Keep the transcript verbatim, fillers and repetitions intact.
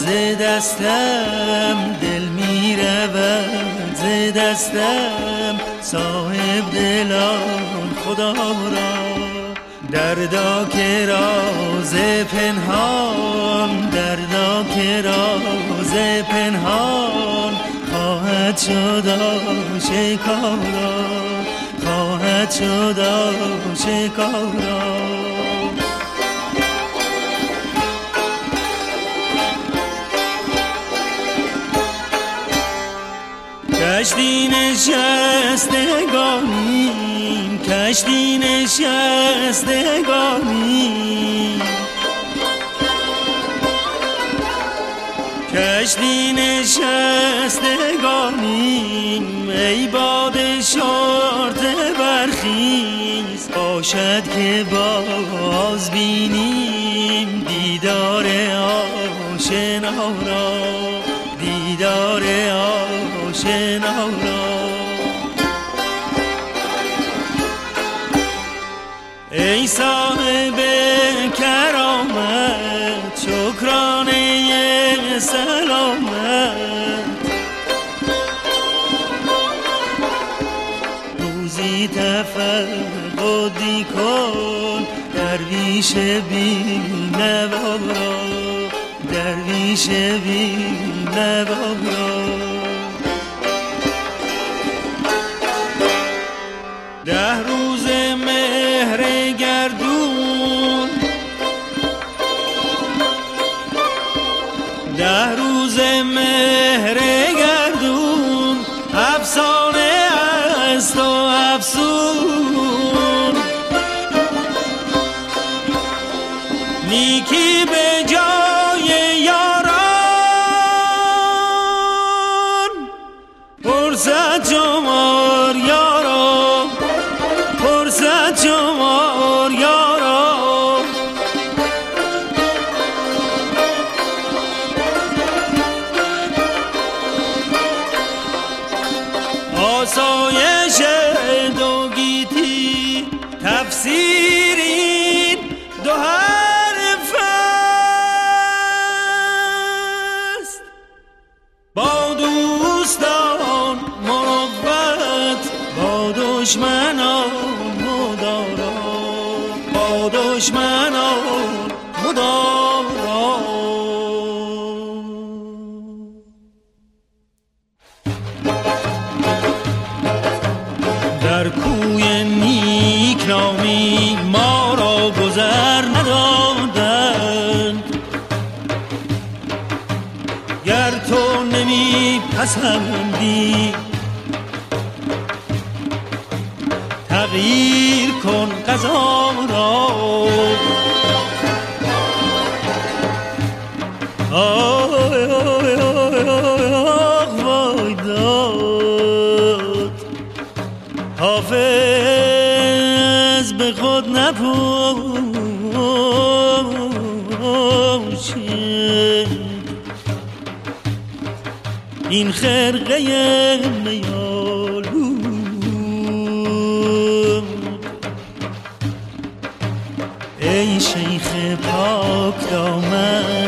ز دستم، دل می رود ز دستم، صاحب دلان خدا را. دردا که راز پنهان، دردا که راز پنهان، خواهد شد آشکارا، خواهد شد آشکارا. کشتی نشستگانیم، کشتی نشستگانیم، کشتی نشستگانیم. ای باد شرطه برخیز، باشد که باز بینیم دیدار آشنا را، دیدار آشنا را. ای صاحب کرامت، شکرانه سلامت، روزی تفقدی کن درویش بی نوا را، درویش بی نوا را. ده روز مهر گردون، ده روز مهر گردون، افسانه است و افسون. نیکی به جای یاران، فرصت شمار یاران، فرصت شمار یاران. آسایش دو گیتی تفسیرین دو حرف است. با دوستان مروت، با دشمنان مدارا، با دشمنان مدارا. در کوی نیکنامی ما را گذر ندادند، گر تو نمی پسندی تغییر کن قضا را. آی آی آی آی وای داد، حافظ به خود نپوشه این خرقه میالود. ای شیخ پاک دامن،